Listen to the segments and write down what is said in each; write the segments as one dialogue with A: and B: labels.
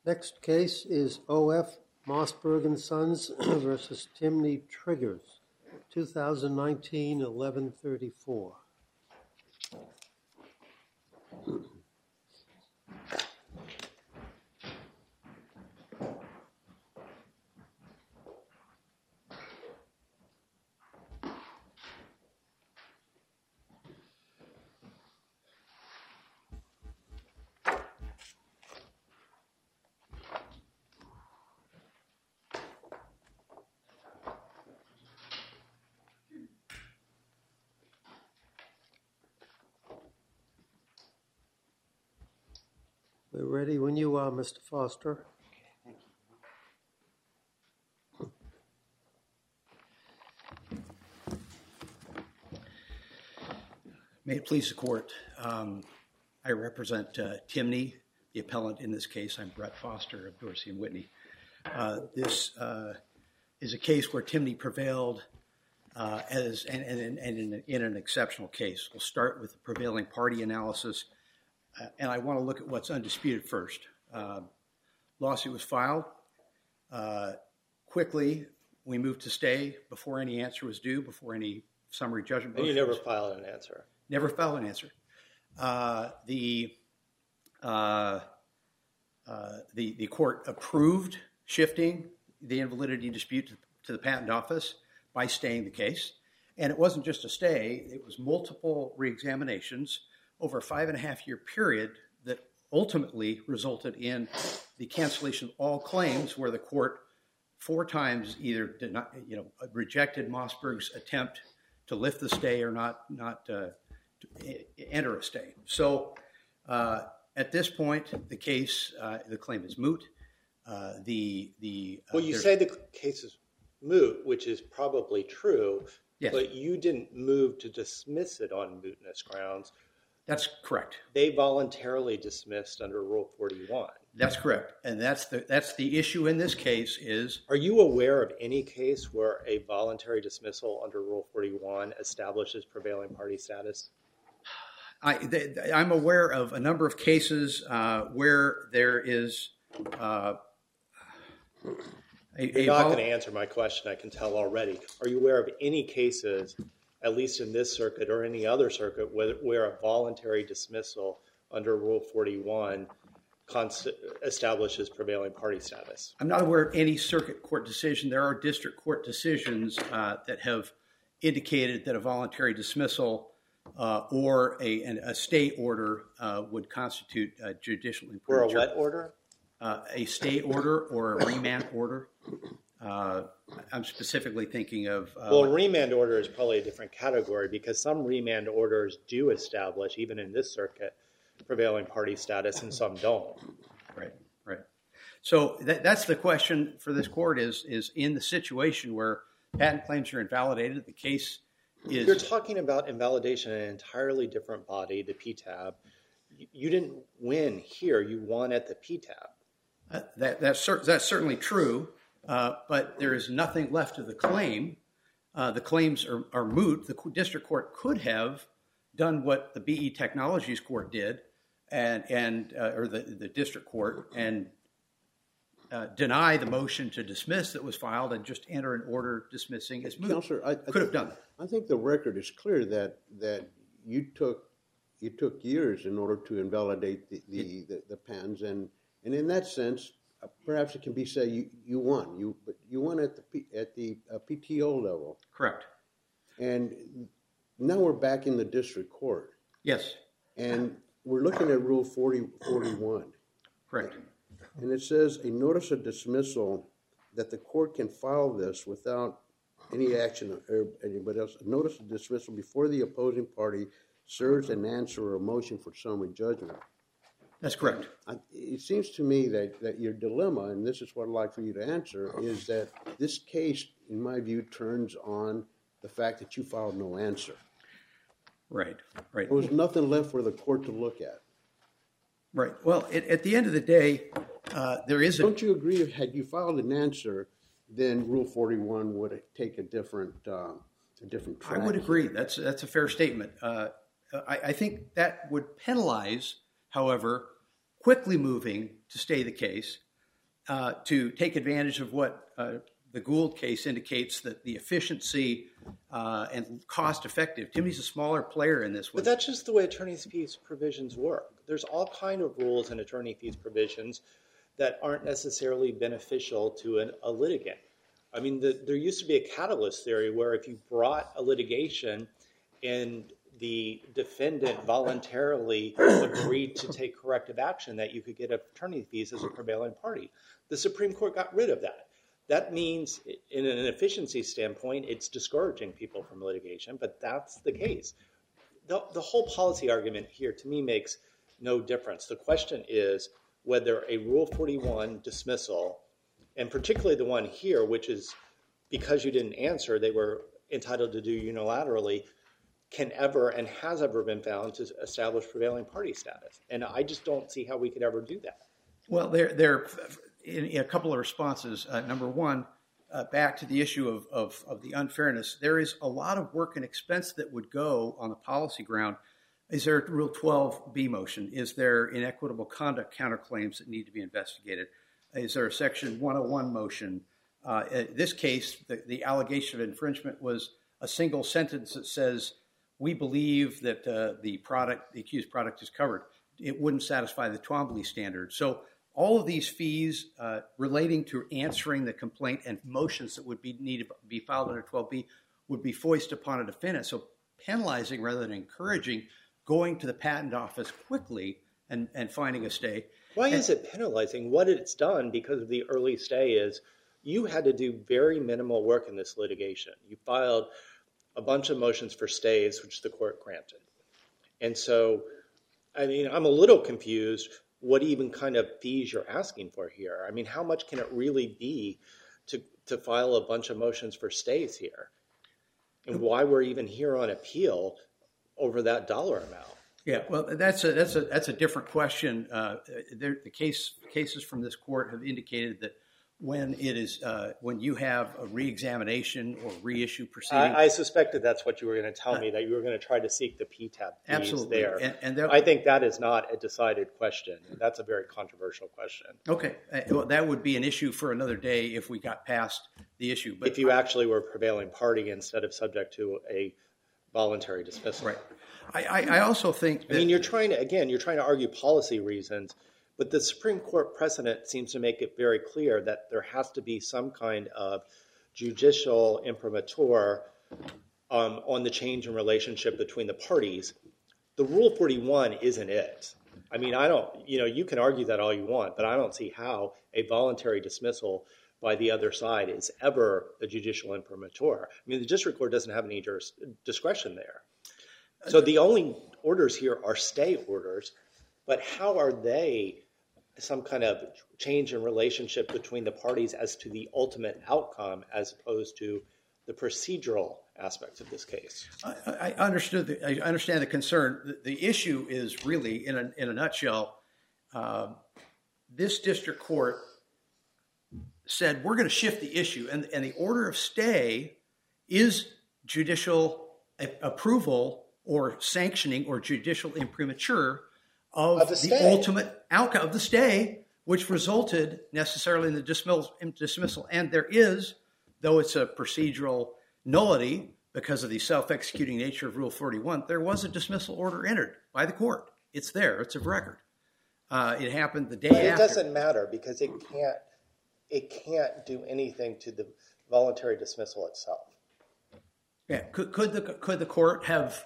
A: Next case is O.F. Mossberg & Sons versus Timney Triggers, 2019-11-34. We're ready when you are, Mr. Foster.
B: May it please the court. I represent Timney, the appellant in this case. I'm Brett Foster of Dorsey & Whitney. This is a case where Timney prevailed in an exceptional case. We'll start with the prevailing party analysis, and I want to look at what's undisputed first. Lawsuit was filed. Quickly, we moved to stay before any answer was due, before any summary judgment.
C: And you never filed an answer?
B: Never filed an answer. The court approved shifting the invalidity dispute to the patent office by staying the case. And it wasn't just a stay, it was multiple reexaminations over a 5.5-year period that ultimately resulted in the cancellation of all claims, where the court 4 times either did not, rejected Mossberg's attempt to lift the stay or not enter a stay. So at this point, the case, the claim is moot. Well,
C: you say the case is moot, which is probably true. Yes. But you didn't move to dismiss it on mootness grounds.
B: That's correct.
C: They voluntarily dismissed under Rule 41.
B: That's correct. And that's the issue in this case is...
C: Are you aware of any case where a voluntary dismissal under Rule 41 establishes prevailing party status?
B: I'm aware of a number of cases where there is...
C: You're not going to answer my question, I can tell already. Are you aware of any cases, at least in this circuit or any other circuit, where a voluntary dismissal under Rule 41 establishes prevailing party status?
B: I'm not aware of any circuit court decision. There are district court decisions that have indicated that a voluntary dismissal or a stay order would constitute a judicial imprimatur.
C: Or a what order?
B: A stay order or a remand order. I'm specifically thinking of...
C: Well, a remand order is probably a different category, because some remand orders do establish, even in this circuit, prevailing party status, and some don't.
B: Right. So that's the question for this court is in the situation where patent claims are invalidated, the case is...
C: You're talking about invalidation in an entirely different body, the PTAB. You didn't win here, you won at the PTAB.
B: That's certainly true, but there is nothing left of the claim. The claims are moot. The district court could have done what the BE Technologies Court did, or the district court, and deny the motion to dismiss that was filed and just enter an order dismissing as moot.
D: Counselor, I
B: could have done that.
D: I think the record is clear that you took years in order to invalidate the patents, and in that sense, perhaps it can be said you won. But you won at the PTO level.
B: Correct.
D: And now we're back in the district court.
B: Yes.
D: And we're looking at Rule 41.
B: Correct.
D: And it says a notice of dismissal that the court can file this without any action or anybody else. A notice of dismissal before the opposing party serves an answer or a motion for summary judgment.
B: That's correct.
D: It seems to me that your dilemma, and this is what I'd like for you to answer, is that this case, in my view, turns on the fact that you filed no answer.
B: Right.
D: There was nothing left for the court to look at.
B: Right. Well, at the end of the day, there is
D: Don't you agree, had you filed an answer, then Rule 41 would take a different track?
B: I would agree. That's a fair statement. I think that would penalize, however, quickly moving to stay the case to take advantage of what the Gould case indicates, that the efficiency and cost-effective. Timney's a smaller player in this one.
C: But that's just the way attorney's fees provisions work. There's all kind of rules in attorney fees provisions that aren't necessarily beneficial to a litigant. I mean, there used to be a catalyst theory where if you brought a litigation and the defendant voluntarily agreed to take corrective action, that you could get attorney fees as a prevailing party. The Supreme Court got rid of that. That means, in an efficiency standpoint, it's discouraging people from litigation, but that's the case. The whole policy argument here, to me, makes no difference. The question is whether a Rule 41 dismissal, and particularly the one here, which is because you didn't answer, they were entitled to do unilaterally, can ever and has ever been found to establish prevailing party status. And I just don't see how we could ever do that.
B: Well, there in a couple of responses. Number one, back to the issue of the unfairness, there is a lot of work and expense that would go on the policy ground. Is there a Rule 12b motion? Is there inequitable conduct counterclaims that need to be investigated? Is there a Section 101 motion? In this case, the allegation of infringement was a single sentence that says, we believe that the accused product is covered. It wouldn't satisfy the Twombly standard. So all of these fees relating to answering the complaint and motions that would need to be filed under 12b would be foisted upon a defendant. So penalizing rather than encouraging, going to the patent office quickly and finding a stay.
C: Why is it penalizing? What it's done because of the early stay is you had to do very minimal work in this litigation. You filed a bunch of motions for stays, which the court granted. And so, I mean, I'm a little confused what even kind of fees you're asking for here. I mean, how much can it really be to file a bunch of motions for stays here? And why we're even here on appeal over that dollar amount?
B: Yeah, well, that's a different question. The cases from this court have indicated that when you have a reexamination or reissue proceeding,
C: I suspected that's what you were going to tell me, that you were going to try to seek the PTAB fees
B: absolutely
C: there.
B: And
C: I think that is not a decided question. That's a very controversial question.
B: Okay, well, that would be an issue for another day if we got past the issue. But
C: if you actually were a prevailing party instead of subject to a voluntary dismissal.
B: Right. I also think that,
C: I mean, you're trying to argue policy reasons, but the Supreme Court precedent seems to make it very clear that there has to be some kind of judicial imprimatur on the change in relationship between the parties. The Rule 41 isn't it. I mean, you can argue that all you want, but I don't see how a voluntary dismissal by the other side is ever a judicial imprimatur. I mean, the district court doesn't have any discretion there. So the only orders here are stay orders, but how are they some kind of change in relationship between the parties as to the ultimate outcome as opposed to the procedural aspects of this case?
B: I understand the concern. The issue is really, in a nutshell, this district court said we're going to shift the issue, and the order of stay is judicial approval or sanctioning or judicial imprimatur of the ultimate outcome of the stay, which resulted necessarily in the dismissal. And there is, though it's a procedural nullity because of the self-executing nature of Rule 41, there was a dismissal order entered by the court. It's there. It's of record. It happened the day after.
C: It doesn't matter because it can't do anything to the voluntary dismissal itself.
B: Yeah. Could the court have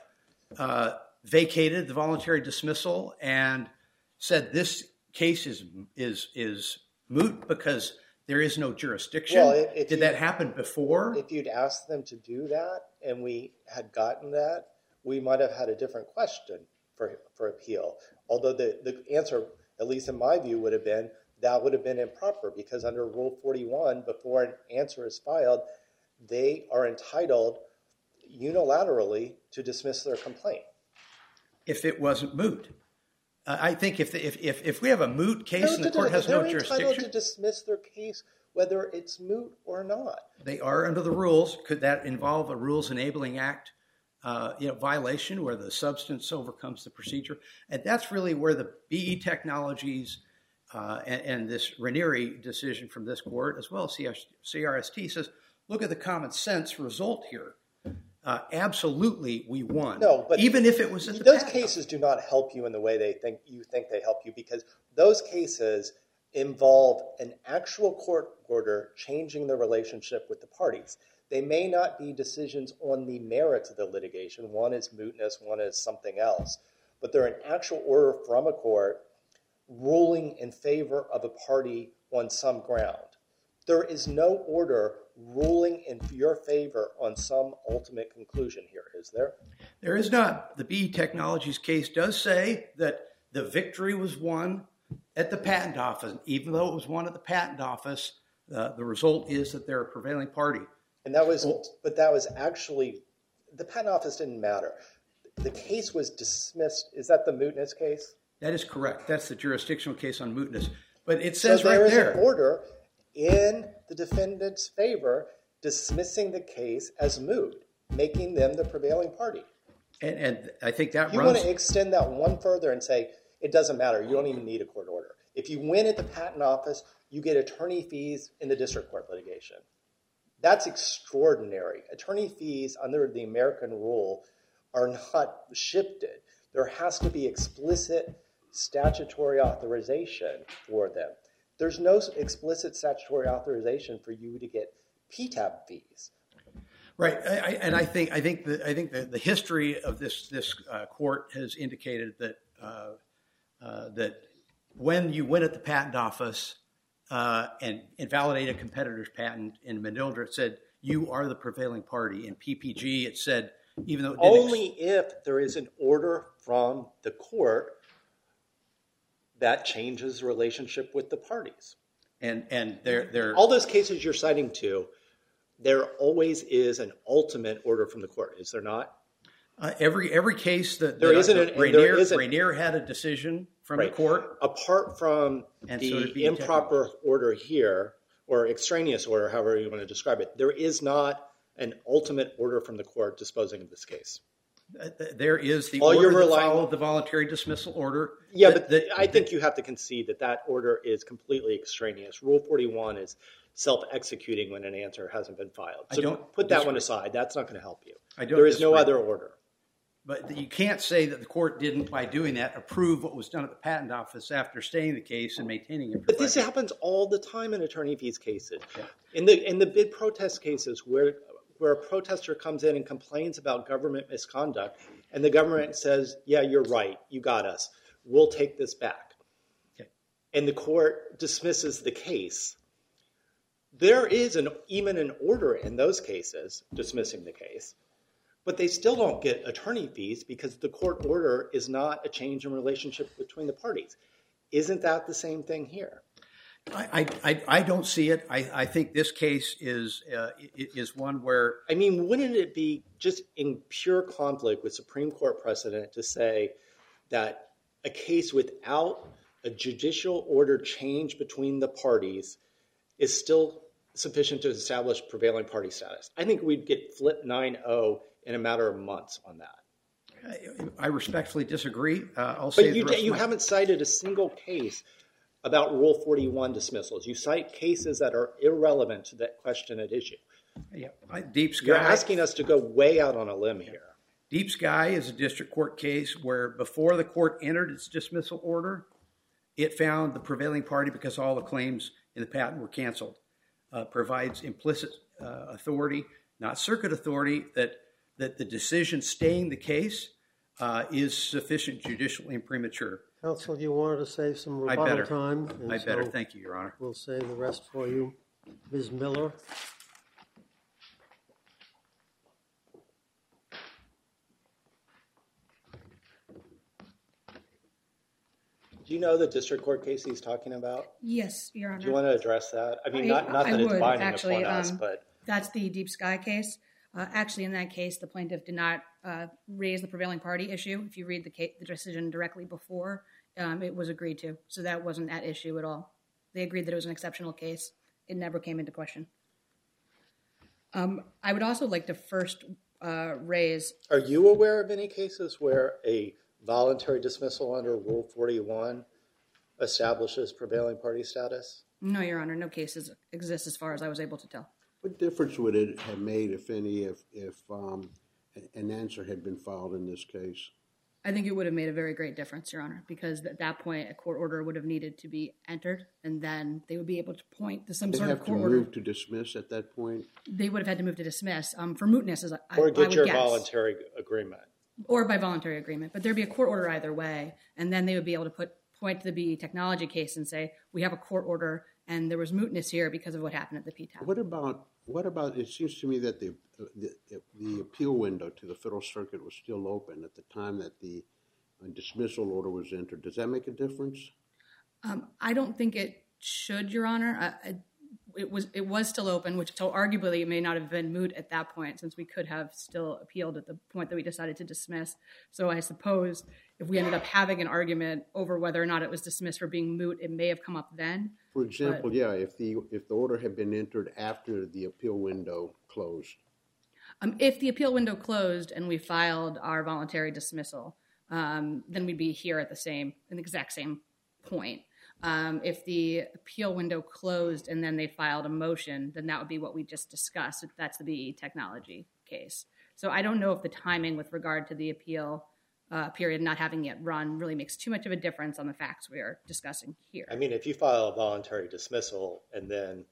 B: vacated the voluntary dismissal and said this case is moot because there is no jurisdiction?
C: Well,
B: did that happen before?
C: If you'd asked them to do that and we had gotten that, we might have had a different question for appeal. Although the answer, at least in my view, would have been that would have been improper because under Rule 41, before an answer is filed, they are entitled unilaterally to dismiss their complaint.
B: If it wasn't moot. I think if we have a moot case and the court has no jurisdiction.
C: They're entitled to dismiss their case whether it's moot or not.
B: They are under the rules. Could that involve a Rules Enabling Act violation where the substance overcomes the procedure? And that's really where the BE Technologies and this Ranieri decision from this court, as well as CRST, says, look at the common sense result here. Absolutely, we won.
C: No, but
B: even if it was at the
C: those
B: patent
C: cases do not help you in the way you think they help you, because those cases involve an actual court order changing the relationship with the parties. They may not be decisions on the merits of the litigation. One is mootness, one is something else. But they're an actual order from a court ruling in favor of a party on some ground. There is no order ruling in your favor on some ultimate conclusion here, is there?
B: There is not. The BE Technologies case does say that the victory was won at the patent office. Even though it was won at the patent office, the result is that they're a prevailing party.
C: And that was actually, the patent office didn't matter. The case was dismissed. Is that the mootness case?
B: That is correct. That's the jurisdictional case on mootness. But it says
C: so
B: right there.
C: There is an order in the defendant's favor dismissing the case as moot, making them the prevailing party.
B: And I think that
C: you want to extend that one further and say, it doesn't matter. You don't even need a court order. If you win at the patent office, you get attorney fees in the district court litigation. That's extraordinary. Attorney fees under the American rule are not shifted. There has to be explicit statutory authorization for them. There's no explicit statutory authorization for you to get PTAB fees.
B: Right, and I think the history of this court has indicated that that when you win at the patent office and invalidate a competitor's patent, in Mendoza it said you are the prevailing party. In PPG it said even though it didn't
C: only if there is an order from the court that changes the relationship with the parties.
B: And they're
C: all those cases you're citing to, there always is an ultimate order from the court, is there not?
B: Every case that Rainier had a decision from the court.
C: Apart from the improper order here, or extraneous order, however you want to describe it, there is not an ultimate order from the court disposing of this case.
B: There is the order that followed the voluntary dismissal order.
C: Yeah, but I think you have to concede that that order is completely extraneous. Rule 41 is self-executing when an answer hasn't been filed. So don't put that one aside. That's not going to help you. There is no other order.
B: But you can't say that the court didn't, by doing that, approve what was done at the patent office after staying the case and maintaining it.
C: But this happens all the time in attorney fees cases. Yeah. In the bid protest cases where a protester comes in and complains about government misconduct, and the government says, yeah, you're right, you got us, we'll take this back. Okay. And the court dismisses the case. There is even an order in those cases dismissing the case, but they still don't get attorney fees because the court order is not a change in relationship between the parties. Isn't that the same thing here?
B: I don't see it. I think this case is one where...
C: I mean, wouldn't it be just in pure conflict with Supreme Court precedent to say that a case without a judicial order change between the parties is still sufficient to establish prevailing party status? I think we'd get flip 9-0 in a matter of months on that.
B: I respectfully disagree.
C: But you haven't cited a single case about Rule 41 dismissals. You cite cases that are irrelevant to that question at issue.
B: Yeah, Deep Sky.
C: You're asking us to go way out on a limb here.
B: Deep Sky is a district court case where before the court entered its dismissal order, it found the prevailing party, because all the claims in the patent were canceled, provides implicit authority, not circuit authority, that the decision staying the case is sufficient judicially and premature.
A: Counsel, you wanted to save some rebuttal time.
B: I better. Thank you, Your Honor.
A: We'll save the rest for you. Ms. Miller.
C: Do you know the district court case he's talking about?
E: Yes, Your Honor.
C: Do you want to address that? I mean, not that it's binding upon us, but...
E: That's the Deep Sky case. Actually, in that case, the plaintiff did not raise the prevailing party issue. If you read the decision directly before, it was agreed to. So that wasn't at issue at all. They agreed that it was an exceptional case. It never came into question. I would also like to first raise...
C: Are you aware of any cases where a voluntary dismissal under Rule 41 establishes prevailing party status?
E: No, Your Honor, no cases exist as far as I was able to tell.
D: What difference would it have made, if any, if an answer had been filed in this case?
E: I think it would have made a very great difference, Your Honor, because at that point, a court order would have needed to be entered, and then they would be able to point to some sort of court order.
D: They have to move to dismiss at that point?
E: They would have had to move to dismiss for mootness, as I
C: Or get
E: would
C: your
E: guess.
C: voluntary agreement.
E: Or by voluntary agreement. But there'd be a court order either way, and then they would be able to point to the BE Technology case and say, we have a court order, and there was mootness here because of what happened at the PTAB.
D: What about? It seems to me that the appeal window to the Federal Circuit was still open at the time that the dismissal order was entered. Does that make a difference?
E: I don't think it should, Your Honor. It was still open, so arguably it may not have been moot at that point, since we could have still appealed at the point that we decided to dismiss. So I suppose if we ended up having an argument over whether or not it was dismissed for being moot, it may have come up then.
D: For example, if the order had been entered after the appeal window closed.
E: If the appeal window closed and we filed our voluntary dismissal, then we'd be here at the exact same point. If the appeal window closed and then they filed a motion, then that would be what we just discussed. That's the BE Technology case. So I don't know if the timing with regard to the appeal period not having yet run really makes too much of a difference on the facts we are discussing here.
C: I mean, if you file a voluntary dismissal and then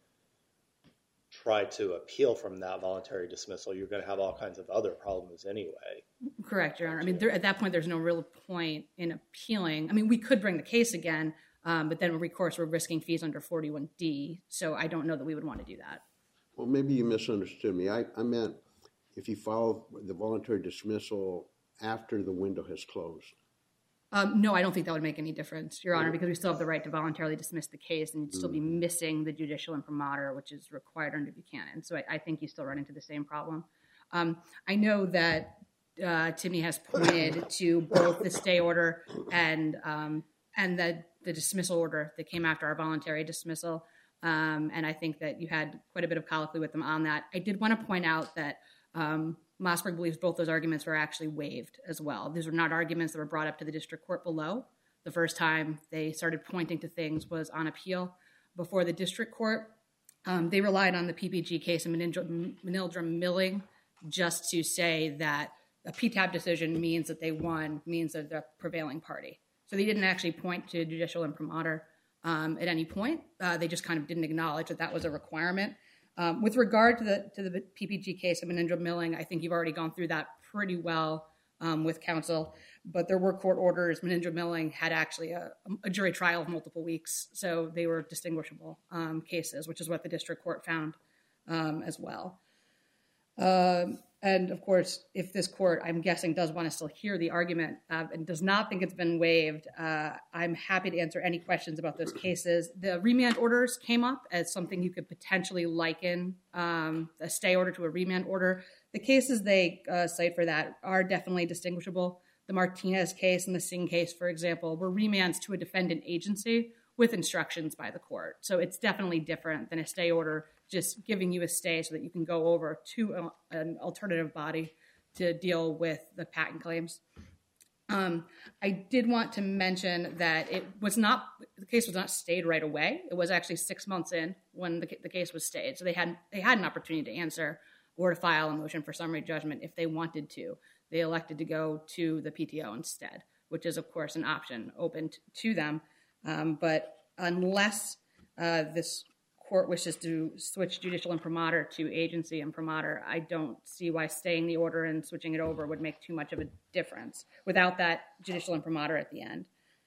C: try to appeal from that voluntary dismissal, you're going to have all kinds of other problems anyway.
E: Correct, Your Honor. I mean, at that point, there's no real point in appealing. I mean, we could bring the case again, but then, of course, we're risking fees under 41D, so I don't know that we would want to do that.
D: Well, maybe you misunderstood me. I meant if you file the voluntary dismissal after the window has closed.
E: No, I don't think that would make any difference, Your Honor, because we still have the right to voluntarily dismiss the case, and you'd still be missing the judicial imprimatur, which is required under Buchanan. So I think you still run into the same problem. I know that Timmy has pointed to both the stay order and the dismissal order that came after our voluntary dismissal, and I think that you had quite a bit of colloquy with them on that. I did want to point out that Mossberg believes both those arguments were actually waived as well. These were not arguments that were brought up to the district court below. The first time they started pointing to things was on appeal before the district court. They relied on the PPG case and Manildra Milling just to say that a PTAB decision means that they won, means that they're the prevailing party. So they didn't actually point to judicial imprimatur at any point. They just kind of didn't acknowledge that that was a requirement. With regard to the PPG case of Manindra Milling, I think you've already gone through that pretty well with counsel, but there were court orders. Manindra Milling had actually a jury trial of multiple weeks, so they were distinguishable cases, which is what the district court found as well. And of course, if this court, I'm guessing, does want to still hear the argument and does not think it's been waived, I'm happy to answer any questions about those cases. The remand orders came up as something you could potentially liken a stay order to a remand order. The cases they cite for that are definitely distinguishable. The Martinez case and the Singh case, for example, were remands to a defendant agency with instructions by the court. So it's definitely different than a stay order just giving you a stay so that you can go over to an alternative body to deal with the patent claims. I did want to mention that the case was not stayed right away. It was actually 6 months in when the case was stayed. So they had an opportunity to answer or to file a motion for summary judgment if they wanted to. They elected to go to the PTO instead, which is, of course, an option open to them. But unless this court wishes to switch judicial imprimatur to agency imprimatur, I don't see why staying the order and switching it over would make too much of a difference without that judicial imprimatur at the end.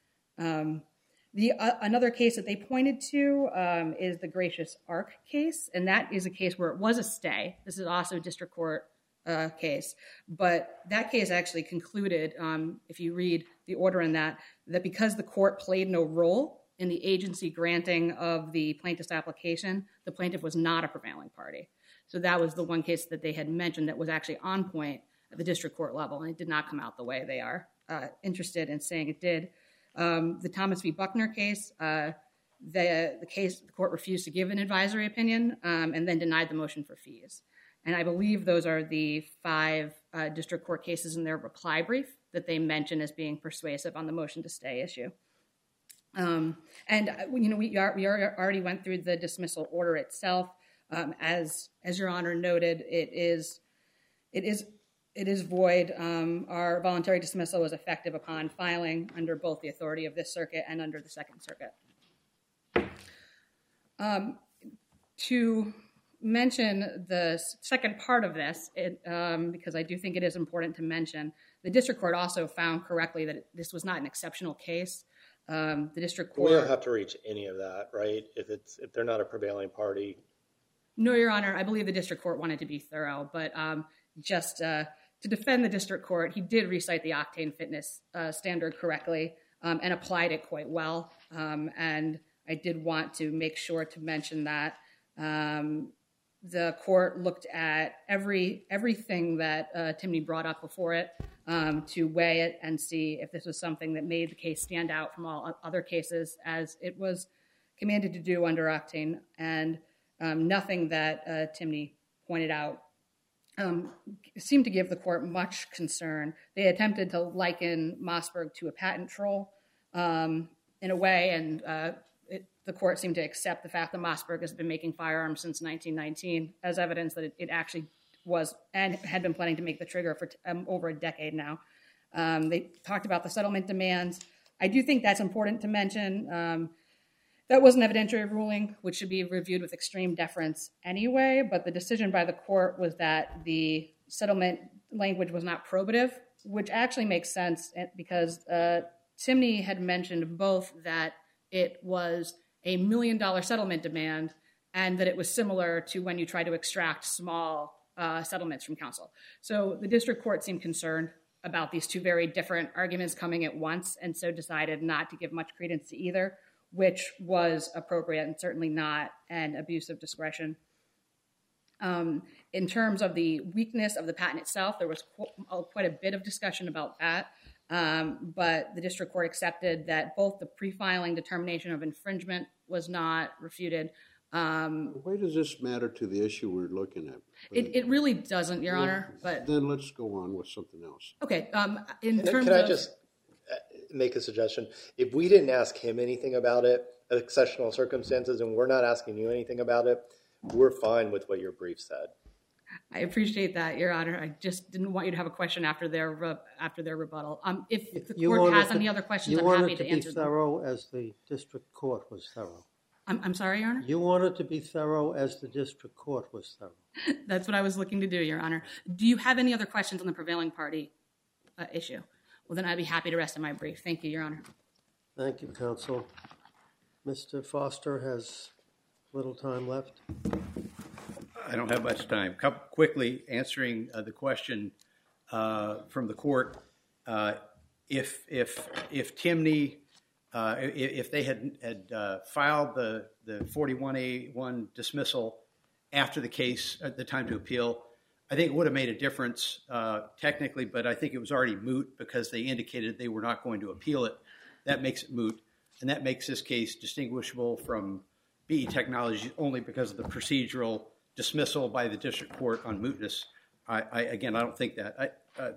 E: Another case that they pointed to is the Gracious Arc case, and that is a case where it was a stay. This is also a district court case, but that case actually concluded, if you read the order in that because the court played no role in the agency granting of the plaintiff's application, the plaintiff was not a prevailing party. So that was the one case that they had mentioned that was actually on point at the district court level, and it did not come out the way they are interested in saying it did. The Thomas v. Buckner case, the court refused to give an advisory opinion and then denied the motion for fees. And I believe those are the 5 district court cases in their reply brief that they mention as being persuasive on the motion to stay issue. And we already went through the dismissal order itself. As Your Honor noted, it is void. Our voluntary dismissal was effective upon filing under both the authority of this circuit and under the Second Circuit. To mention the second part of this, because I do think it is important to mention, the district court also found correctly that this was not an exceptional case. The district court...
C: We don't have to reach any of that, right? If they're not a prevailing party.
E: No, Your Honor. I believe the district court wanted to be thorough, but just to defend the district court, he did recite the octane fitness standard correctly and applied it quite well. And I did want to make sure to mention that the court looked at everything that Timney brought up before it to weigh it and see if this was something that made the case stand out from all other cases as it was commanded to do under octane, and nothing that Timney pointed out seemed to give the court much concern. They attempted to liken Mossberg to a patent troll in a way, and the court seemed to accept the fact that Mossberg has been making firearms since 1919 as evidence that it actually was and had been planning to make the trigger for over a decade now. They talked about the settlement demands. I do think that's important to mention. That was an evidentiary ruling, which should be reviewed with extreme deference anyway, but the decision by the court was that the settlement language was not probative, which actually makes sense because Timney had mentioned both that it was a $1 million settlement demand and that it was similar to when you try to extract small settlements from counsel. So the district court seemed concerned about these two very different arguments coming at once, and so decided not to give much credence to either, which was appropriate and certainly not an abuse of discretion. In terms of the weakness of the patent itself, there was quite a bit of discussion about that, but the district court accepted that both the pre-filing determination of infringement was not refuted.
D: Why does this matter to the issue we're looking at?
E: It really doesn't, Your Honor. But
D: then let's go on with something else.
E: Okay.
C: Can I just make a suggestion? If we didn't ask him anything about it, exceptional circumstances, and we're not asking you anything about it, we're fine with what your brief said.
E: I appreciate that, Your Honor. I just didn't want you to have a question after their rebuttal. If the court has any other questions, I'm happy to answer them.
A: You wanted to be thorough as the district court was thorough.
E: I'm sorry, Your Honor?
A: You wanted to be thorough as the district court was thorough.
E: That's what I was looking to do, Your Honor. Do you have any other questions on the prevailing party issue? Well, then I'd be happy to rest in my brief. Thank you, Your Honor.
A: Thank you, counsel. Mr. Foster has little time left.
B: I don't have much time. Quickly answering the question from the court, if Timney, if they had filed the 41A1 dismissal after the case at the time to appeal, I think it would have made a difference technically, but I think it was already moot because they indicated they were not going to appeal it. That makes it moot, and that makes this case distinguishable from BE Technologies only because of the procedural dismissal by the district court on mootness. I don't think that.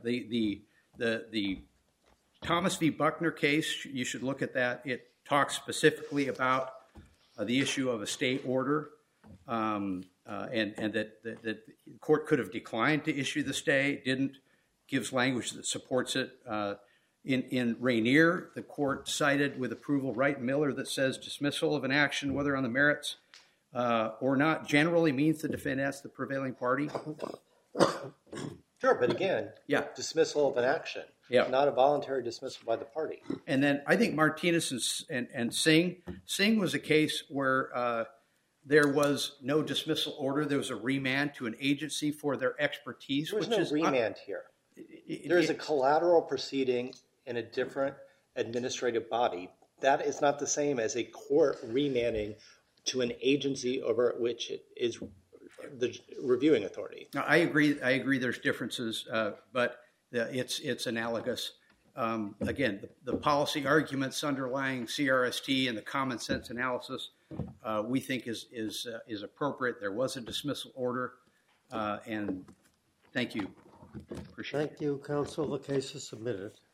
B: The Thomas v. Buckner case, you should look at that. It talks specifically about the issue of a state order and that the court could have declined to issue the stay, didn't, gives language that supports it. In Rainier, the court cited with approval Wright and Miller that says dismissal of an action, whether on the merits or not, generally means the defendant's the prevailing party.
C: Sure, but again, dismissal of an action, not a voluntary dismissal by the party.
B: And then I think Martinez and Singh was a case where there was no dismissal order. There was a remand to an agency for their expertise.
C: There was no remand here. There is a collateral proceeding in a different administrative body. That is not the same as a court remanding to an agency over which it is the reviewing authority.
B: Now, I agree. There's differences, but it's analogous. Again, the policy arguments underlying CRST and the common sense analysis we think is appropriate. There was a dismissal order, and thank you. Appreciate it.
A: Thank you, counsel. The case is submitted.